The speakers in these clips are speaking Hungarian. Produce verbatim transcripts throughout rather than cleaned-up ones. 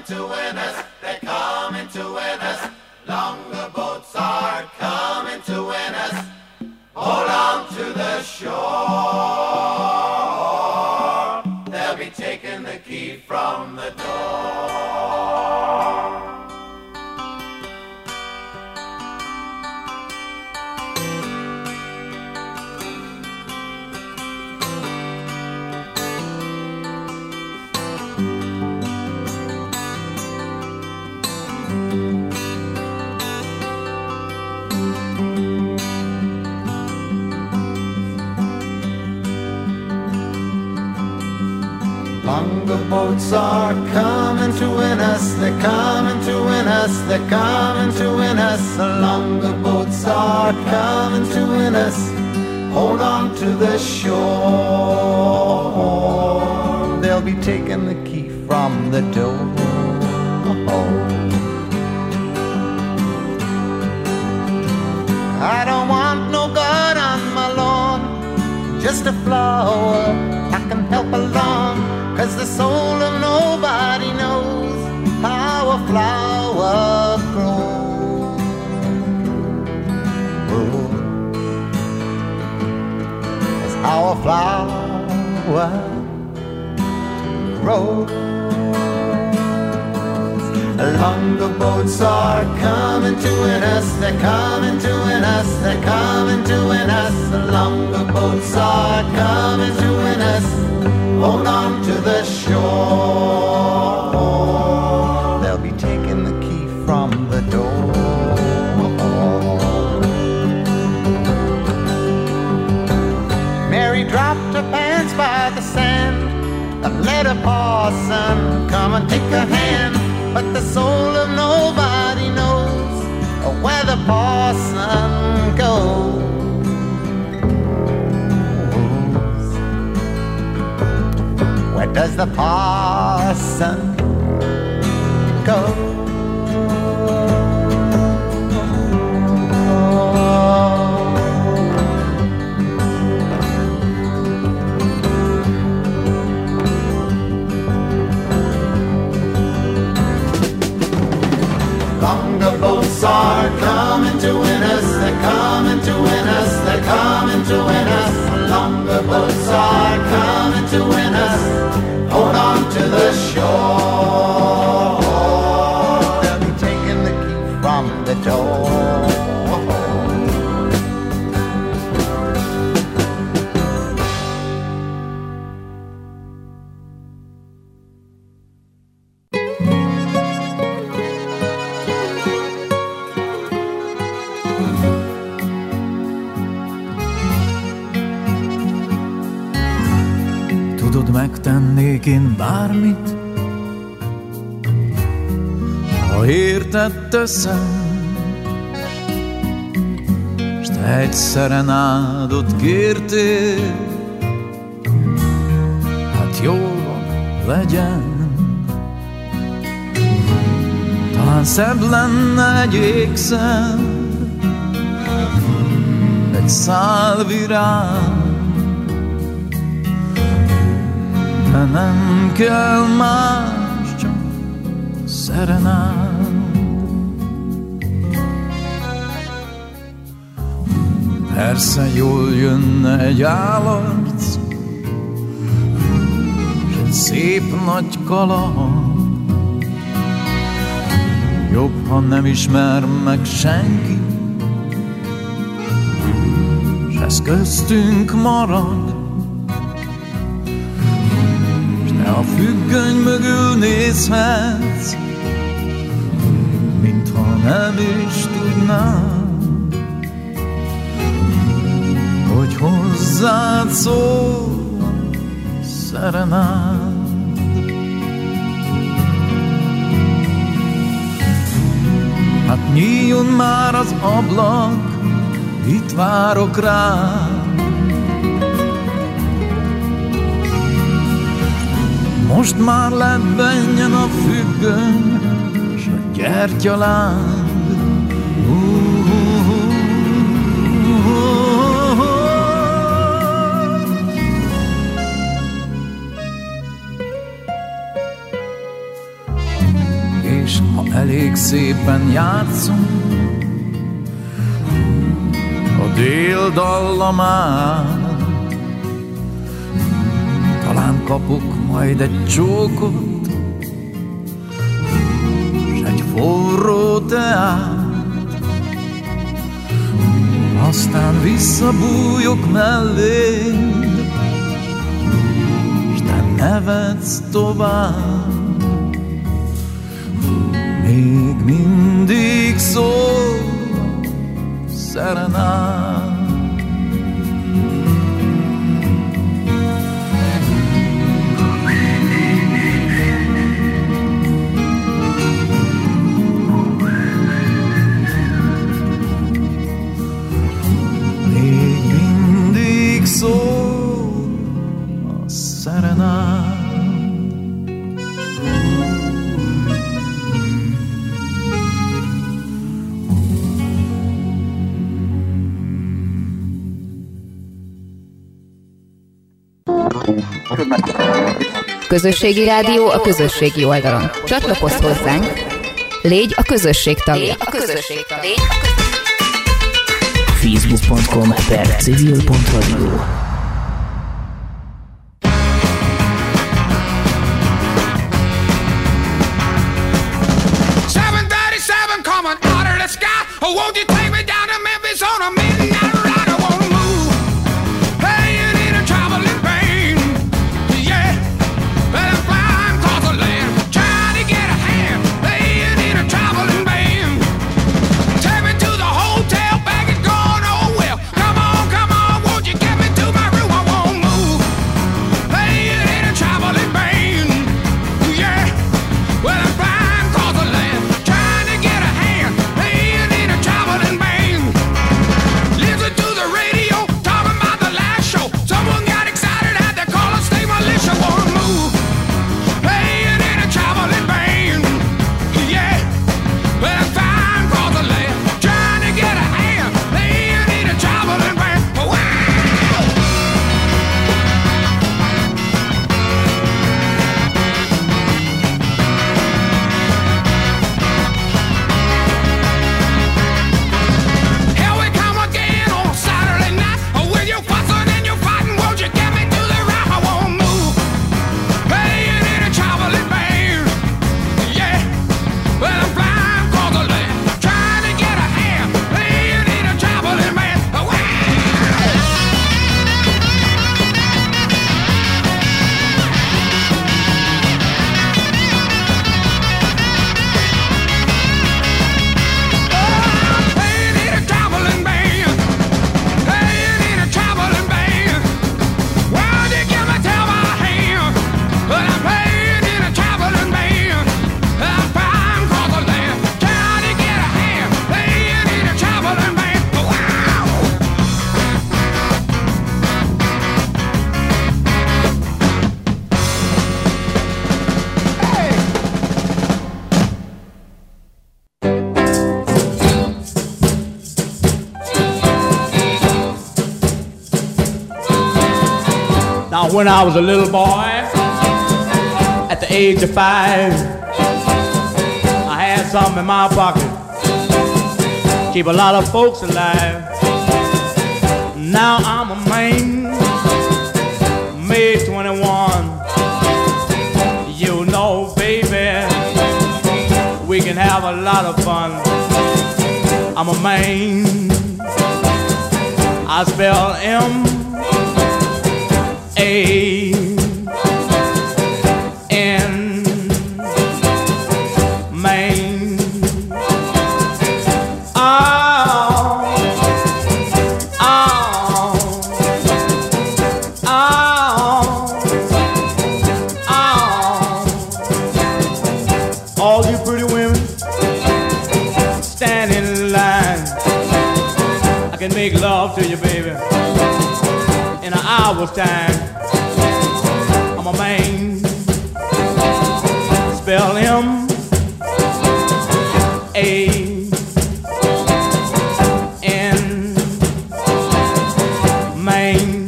to win us, they're coming to win us. Longer boats are coming to win us. Hold on to the shore. They'll be taking the key from the door. Longer boats are coming to win us, they're coming to win us, they're coming to win us. The longer boats are coming to win us. Hold on to the shore. They'll be taking the key from the door. I don't want no God on my lawn, just a flower I can help along. 'Cause the soul of nobody knows how a flower grows. That's how a flower grows. Longer boats are coming to win us, they're coming to win us, they're coming to win us. The longer boats are coming to win us. Hold on to the shore. They'll be taking the key from the door. Mary dropped her pants by the sand and let her parson come and take her hand. But the soul of nobody knows where the parson goes. Where does the parson go? Longer boats are coming to win us, they're coming to win us, they're coming to win us. Longer boats are coming to win us. Hold on to the shore. They'll be taking the key from the door. Megtennék én bármit, ha érted teszem, s te egy szerenádot kértél, hát jó legyen. Talán szebb lenne egy ékszer, egy szál virág, de nem kell más, csak szerenád. Persze jól jönne egy állarc, s egy szép nagy kaland. Jobb, ha nem ismer meg senki, s ez köztünk marad. A függöny mögül nézhetsz, mintha nem is tudnám, hogy hozzád szól a szerenád. Hát nyíljon már az ablak, itt várok rád. Most már lebbenjen a függöny, s a gyertyaláng. szépen játszunk a dél dallamán. Talán kapok majd egy csókot s egy forró teát, aztán visszabújok mellé, s te nevetsz tovább. Még mindig szól szerenád. Még mindig szól a szerenád. Közösségi rádió a közösségi oldalon. Csatlakozz hozzánk, légy a közösség tagja. facebook pont com per civil pont radio. seven thirty-seven coming out of the sky. Oh, won't you take me down to Memphis on a midnight ride? I wanna move, playing in a traveling band. Yeah, but I'm flying across the land, trying to get a hand, playing in a traveling band. Take me to the hotel, bag is gone, oh well. Come on, come on, won't you get me to my room? I won't move, playing in a traveling band. Yeah, well I'm flying across the land, trying to get a hand, playing in a traveling band. Listen to the radio, talking about the last show. Someone got excited, had to call a state militia. Wanna move, playing in a traveling band. Yeah, well I'm flying across the land, trying to get a hand, playing in a traveling band. Wow! Here we come again on Saturday night. Oh, with your fussing and your fighting, won't you get me to the right? I won't move, playing in a traveling band. Yeah, well I'm flying across the land, trying to get a hand, playing in a traveling band. Wow! Playing in a traveling band, playing in a traveling band. Why'd you give me tell my hand? But I'm playing in a traveling band. I'm flying across the land, trying to get a hand, playing in a traveling band. Wow! Now, when I was a little boy, at the age of five, I had something in my pocket, keep a lot of folks alive. Now I'm a man, May twenty-one. You know, baby, we can have a lot of fun. I'm a man, I spell M A N, Maine. Oh, oh, oh, oh. All you pretty women stand in line. I can make love to you, baby, in an hour's time. I'm a man, spell him A N, Maine.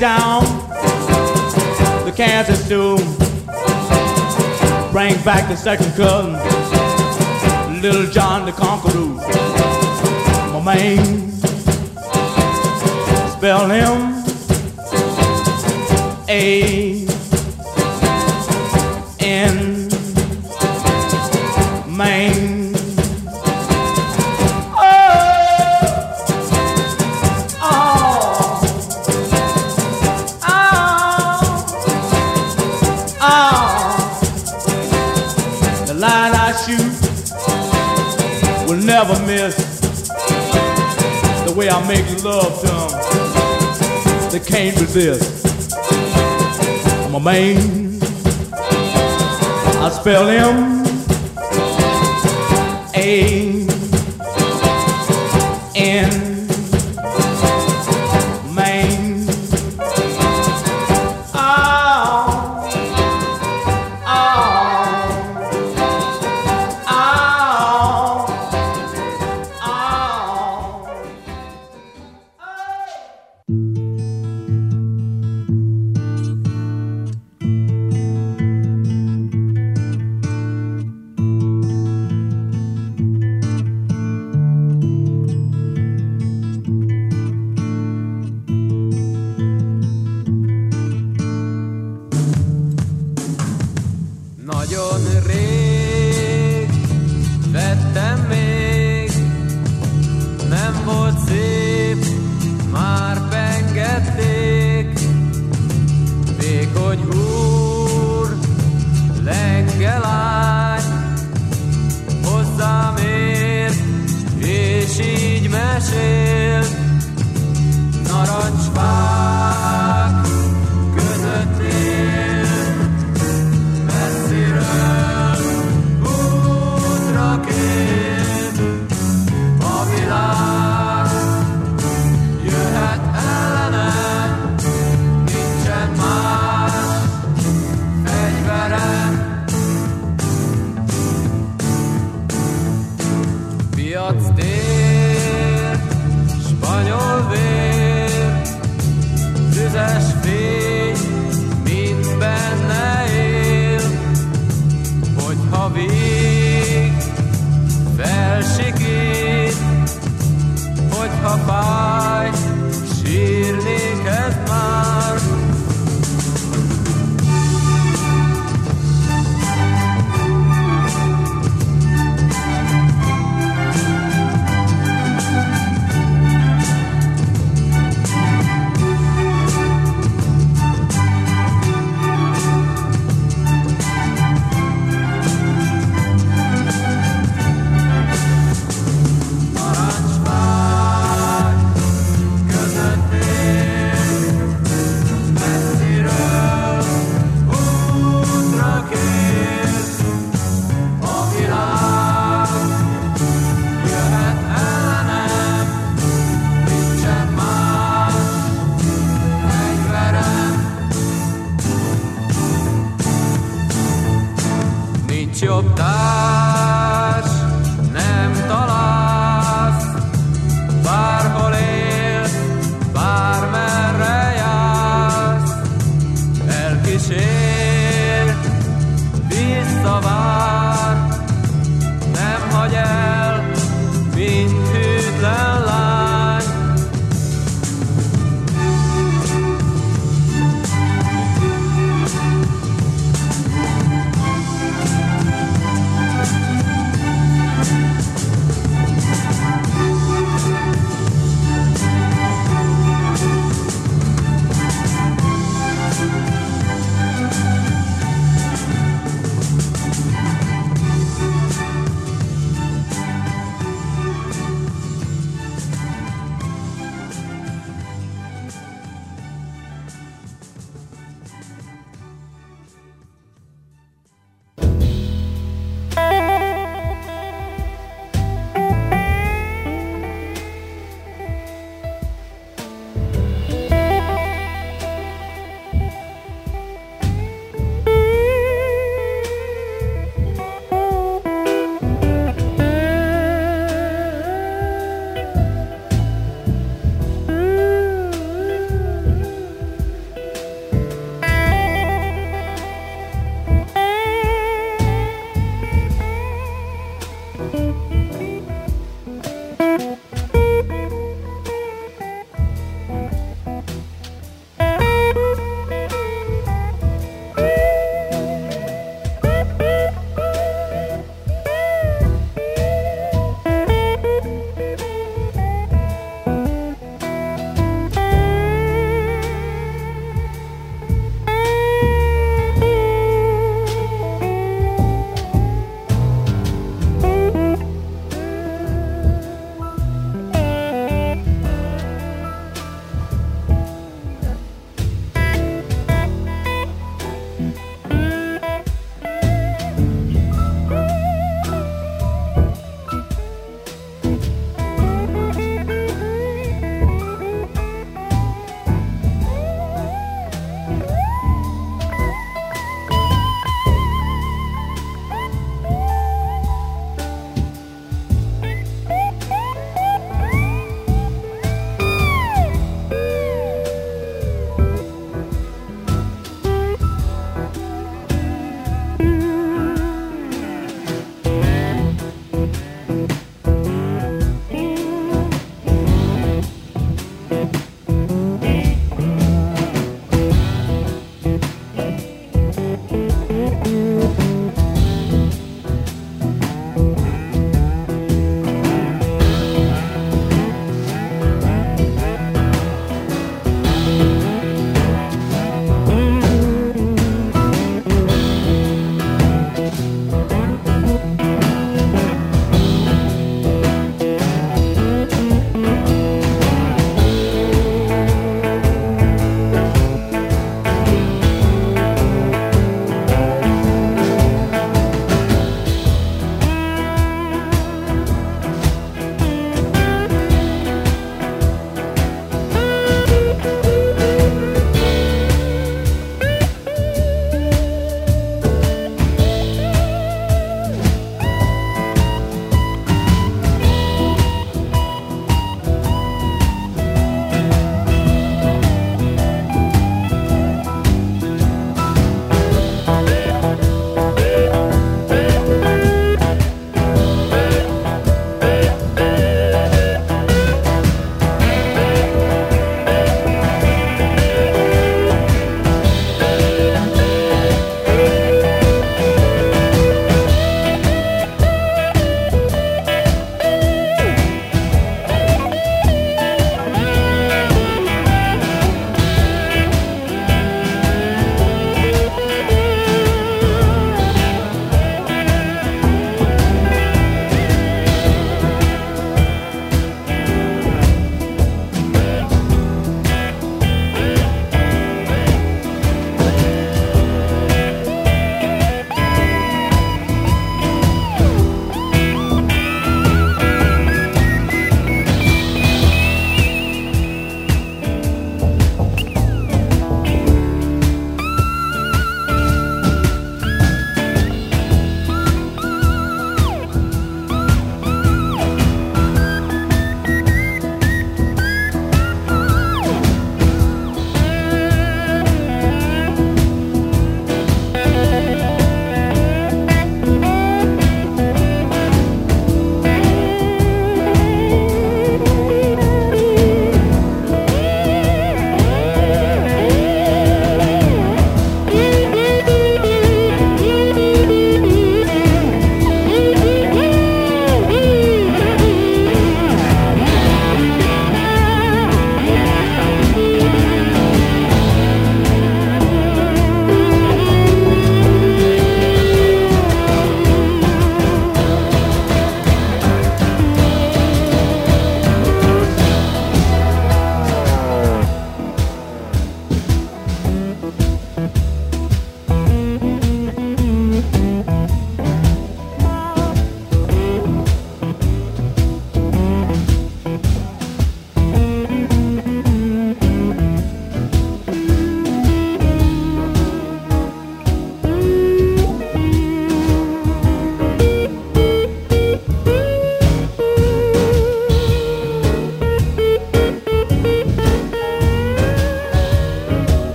down the Kansas stew. Bring back the second cousin, Little John the Conqueror. My man, spell him A N Maine. Line I shoot will never miss. The way I make love to them, they can't resist. I'm a man, I spell him A N Maine. Oh, oh. Nagyon rég vettem még, nem volt szép, már pengették. Vékony húr, lenge lány, hozzám ér, és így mesél. Narancsfák között él, útra kér a világ, jöhet ellenem, nincsen más fegyverem. Piac tér, spanyol vér, tüzes fény, mind benne él. Hogyha vég felsikít, hogyha fáj, sírni kezd már. Jobb társ nem találsz, bárhol élsz, bármerre jársz. Elkísér, visszavár, nem hagy el, mint hűtlen lány.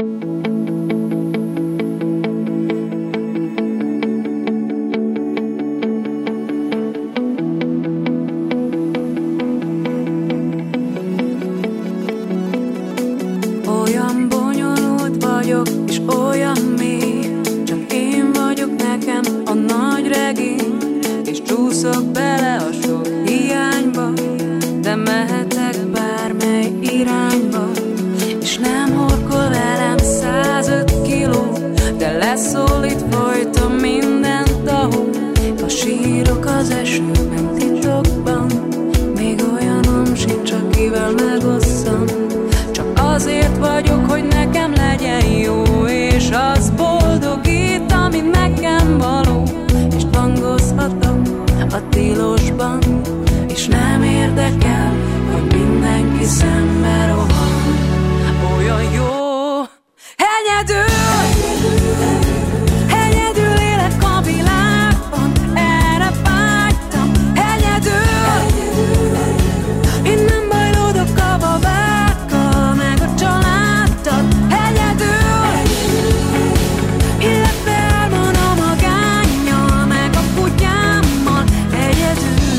Olyan bonyolult vagyok, és olyan mély, csak én vagyok nekem a nagy regény, és csúszok bele a sok hiányba, de mehetek bármely irányba, és nem horkol velem százöt kiló, de leszólít folyton minden tahó. Ha sírok az esőben titokban, még olyanom sincs, akivel megosszam. Csak azért vagyok, hogy nekem legyen jó, és az boldogít, ami nekem való. És hangozhatok a tilosban, és nem érdekel, hogy mindenki szembe rohan. Olyan jó, egyedül, egyedül élek a világban, erre vágytam, egyedül. Én nem bajlódok a babákkal, meg a családdal, egyedül. Illetve álmon a magánnyal, meg a kutyámmal, egyedül.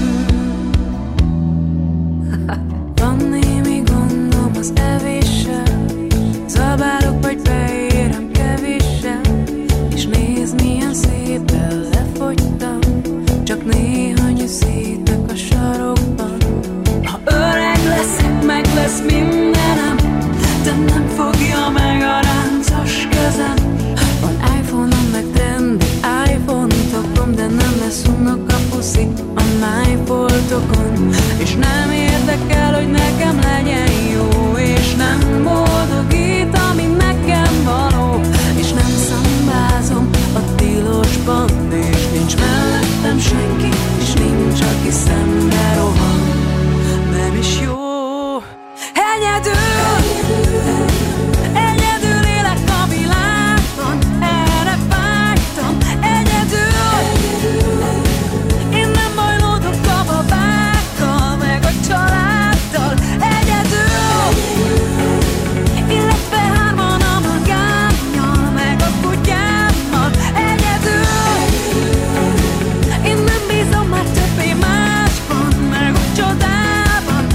Van némi gondom az evéssel, zabálok vagy beérem kevéssel, és nézd milyen szépen lefogytam, csak néha nyűszítek a sarokban. Ha öreg leszek, meg lesz mindenem, de nem fogja meg a ráncos kezem. Van iPhone-om, meg trendi iPhone-tokom, de nem lesz unok a puszi a májfoltokon. És nem érdekel, hogy nekem legyen jó, és nem boldogít, ami nekem való. És nem szambázom a tilosban, és nincs mellettem senki, és nincs, aki szembe rohan. Nem is jó, egyedül, egyedül élek a világban, erre vágytam, egyedül. Én nem bajlódok a babákkal, meg a családdal, egyedül. Illetve hárman a magánnyal, meg a kutyámmal, egyedül. Én nem bízom már többé másban, meg a csodában.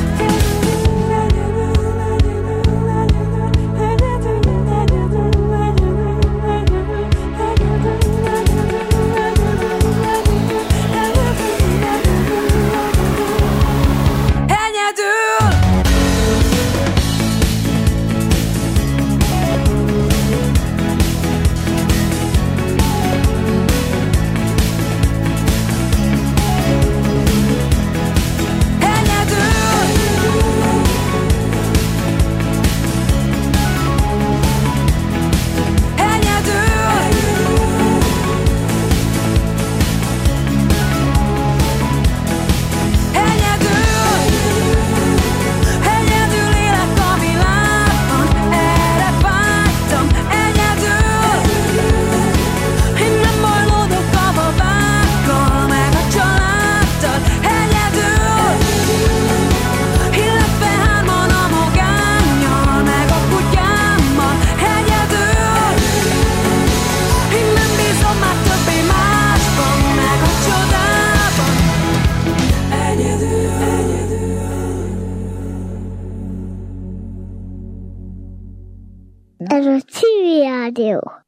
Egyedül. Egyedül élek a világban, erre vágytam, egyedül. Én nem bajlódok a babákkal, meg a családdal, egyedül. Illetve hárman a magánnyal, meg a kutyámmal, egyedül. Én nem bízom már többé másban, meg a csodában. Egyedül, egyedül. Ez a Civil Rádió.